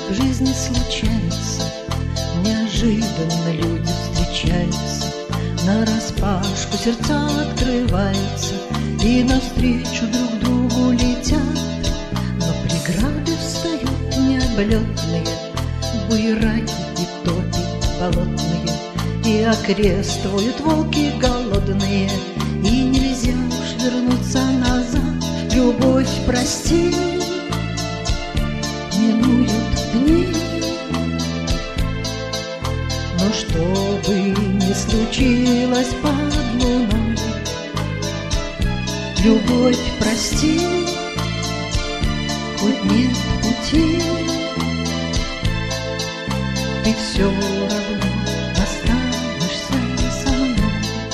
в жизни случается, неожиданно люди встречаются, нараспашку сердца открываются и навстречу друг другу летят. Но преграды встают необлетные, буераки и топи болотные, и окрестывают волки голодные, и нельзя уж вернуться назад. Любовь, прости, минуют дни, но что бы ни случилось под луной, любовь, прости, хоть нет пути, ты все равно останешься со мной.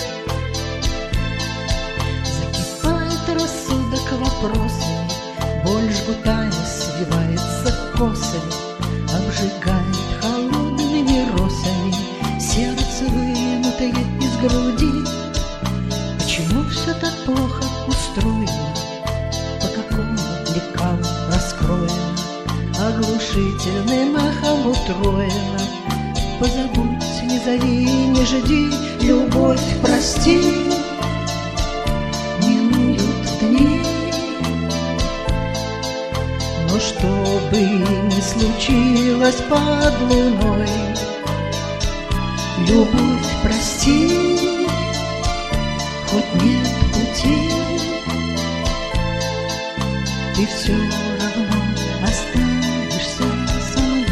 Закипает рассудок вопросами, боль жгутами свивается косами, обжигает холодными росами сердце, вынутое из груди. Почему все так плохо устроено, по какому лекалу раскроено, оглушительным эхом утроено? Позабудь, не зови, не жди, любовь, прости, минуют дни. Но что бы ни случилось под луной, любовь, прости, хоть нет пути, ты все равно останешься со мной.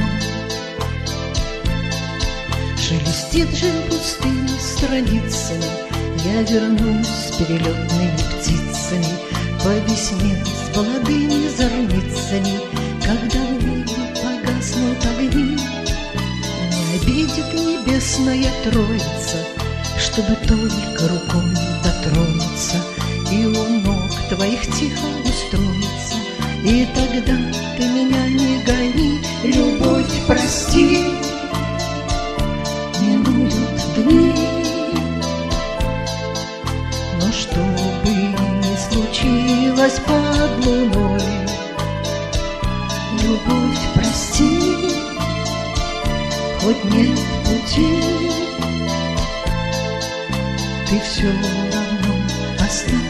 Шелестит жизнь пустыми страницами, я вернусь с перелетными птицами по весне с молодыми зорницами. Когда в небе погаснут огни, не обидит небесная троица, чтобы только рукой дотронуться и у ног твоих тихо устроиться. И тогда ты меня не гони, любовь, прости, минуют дни. Но что бы ни случилось под луной, любовь, прости, хоть нет пути, ты все равно останешься